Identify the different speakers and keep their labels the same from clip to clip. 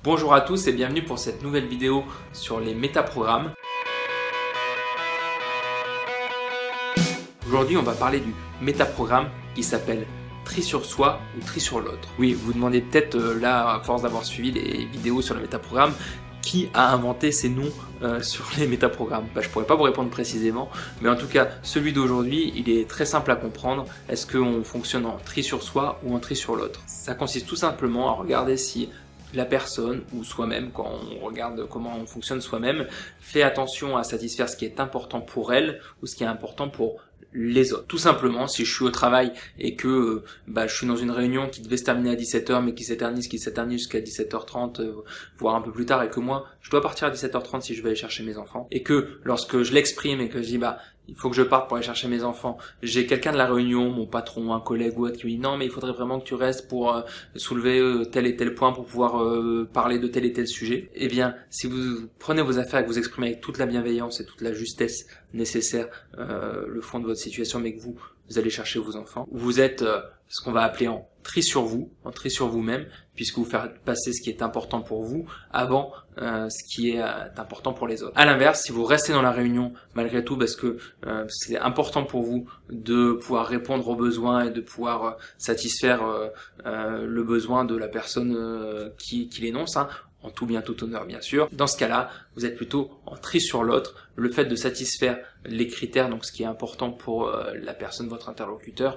Speaker 1: Bonjour à tous et bienvenue pour cette nouvelle vidéo sur les métaprogrammes. Aujourd'hui, on va parler du métaprogramme qui s'appelle tri sur soi ou tri sur l'autre. Oui, vous demandez peut-être là, à force d'avoir suivi les vidéos sur le métaprogramme, qui a inventé ces noms sur les métaprogrammes? Je pourrais pas vous répondre précisément, mais en tout cas, celui d'aujourd'hui, il est très simple à comprendre. Est-ce qu'on fonctionne en tri sur soi ou en tri sur l'autre? Ça consiste tout simplement à regarder si la personne ou soi-même, quand on regarde comment on fonctionne soi-même, fait attention à satisfaire ce qui est important pour elle ou ce qui est important pour les autres. Tout simplement, si je suis au travail et que je suis dans une réunion qui devait se terminer à 17h mais qui s'éternise jusqu'à 17h30, voire un peu plus tard, et que moi, je dois partir à 17h30 si je vais aller chercher mes enfants, et que lorsque je l'exprime et que je dis il faut que je parte pour aller chercher mes enfants, j'ai quelqu'un de la réunion, mon patron, un collègue ou autre, qui me dit non mais il faudrait vraiment que tu restes pour soulever tel et tel point pour pouvoir parler de tel et tel sujet. Eh bien, si vous prenez vos affaires et que vous exprimez avec toute la bienveillance et toute la justesse nécessaire le fond de votre situation, mais que vous allez chercher vos enfants, vous êtes ce qu'on va appeler en tri sur vous, en tri sur vous-même, puisque vous faites passer ce qui est important pour vous avant ce qui est important pour les autres. À l'inverse, si vous restez dans la réunion malgré tout parce que c'est important pour vous de pouvoir répondre aux besoins et de pouvoir satisfaire le besoin de la personne qui l'énonce, en tout bien tout honneur bien sûr, dans ce cas-là, vous êtes plutôt en tri sur l'autre. Le fait de satisfaire les critères, donc ce qui est important pour la personne, votre interlocuteur,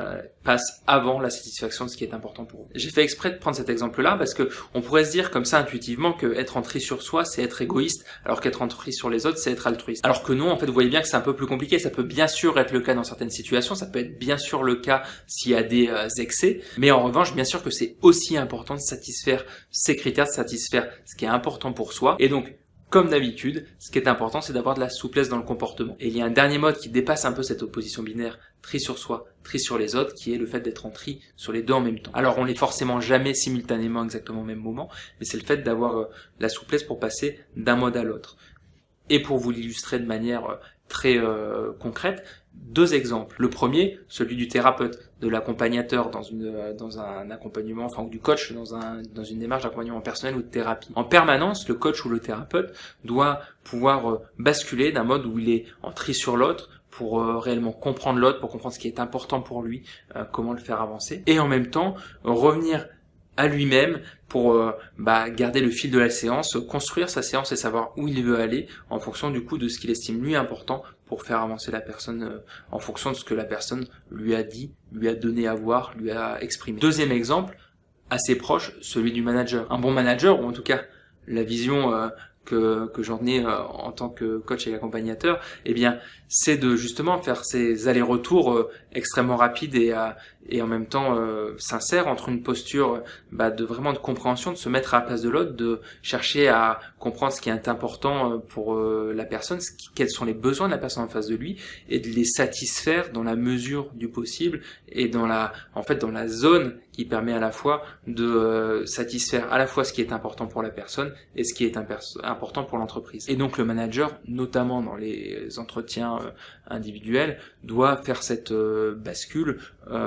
Speaker 1: passe avant la satisfaction de ce qui est important pour vous. J'ai fait exprès de prendre cet exemple-là parce que on pourrait se dire comme ça intuitivement que être en tri sur soi, c'est être égoïste, alors qu'être en tri sur les autres, c'est être altruiste. Alors que non, en fait, vous voyez bien que c'est un peu plus compliqué. Ça peut bien sûr être le cas dans certaines situations, ça peut être bien sûr le cas s'il y a des excès, mais en revanche, bien sûr que c'est aussi important de satisfaire ces critères, de satisfaire ce qui est important pour soi. Et donc, comme d'habitude, ce qui est important, c'est d'avoir de la souplesse dans le comportement. Et il y a un dernier mode qui dépasse un peu cette opposition binaire, tri sur soi, tri sur les autres, qui est le fait d'être en tri sur les deux en même temps. Alors on n'est forcément jamais simultanément exactement au même moment, mais c'est le fait d'avoir la souplesse pour passer d'un mode à l'autre. Et pour vous l'illustrer de manière très concrète, deux exemples. Le premier, celui du thérapeute, de l'accompagnateur dans un accompagnement, enfin ou du coach dans une démarche d'accompagnement personnel ou de thérapie. En permanence, le coach ou le thérapeute doit pouvoir basculer d'un mode où il est en tri sur l'autre pour réellement comprendre l'autre, pour comprendre ce qui est important pour lui, comment le faire avancer, et en même temps revenir à lui-même pour garder le fil de la séance, construire sa séance et savoir où il veut aller en fonction du coup de ce qu'il estime lui important pour faire avancer la personne en fonction de ce que la personne lui a dit, lui a donné à voir, lui a exprimé. Deuxième exemple, assez proche, celui du manager. Un bon manager, ou en tout cas la vision que j'en ai en tant que coach et accompagnateur, eh bien, c'est de justement faire ces allers-retours extrêmement rapides et en même temps sincères entre une posture de vraiment de compréhension, de se mettre à la place de l'autre, de chercher à comprendre ce qui est important pour la personne, quels sont les besoins de la personne en face de lui, et de les satisfaire dans la mesure du possible et dans la zone qui permet à la fois de satisfaire à la fois ce qui est important pour la personne et ce qui est important pour l'entreprise. Et donc le manager, notamment dans les entretiens individuels, doit faire cette bascule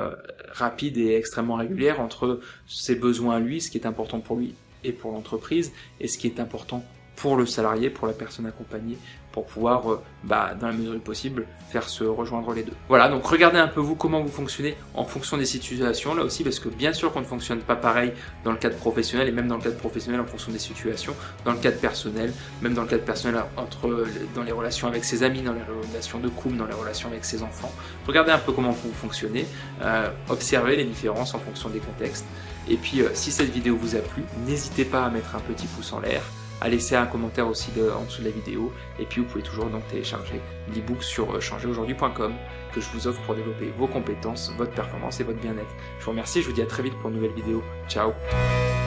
Speaker 1: rapide et extrêmement régulière entre ses besoins à lui, ce qui est important pour lui et pour l'entreprise, et ce qui est important pour le salarié, pour la personne accompagnée, pour pouvoir, dans la mesure du possible, faire se rejoindre les deux. Voilà, donc regardez un peu vous comment vous fonctionnez en fonction des situations, là aussi, parce que bien sûr qu'on ne fonctionne pas pareil dans le cadre professionnel, et même dans le cadre professionnel en fonction des situations, dans le cadre personnel, même dans le cadre personnel dans les relations avec ses amis, dans les relations de couple, dans les relations avec ses enfants. Regardez un peu comment vous fonctionnez, observez les différences en fonction des contextes, et puis si cette vidéo vous a plu, n'hésitez pas à mettre un petit pouce en l'air, à laisser un commentaire aussi en dessous de la vidéo, et puis vous pouvez toujours donc télécharger l'ebook sur changeraujourd'hui.com que je vous offre pour développer vos compétences, votre performance et votre bien-être. Je vous remercie, je vous dis à très vite pour une nouvelle vidéo. Ciao.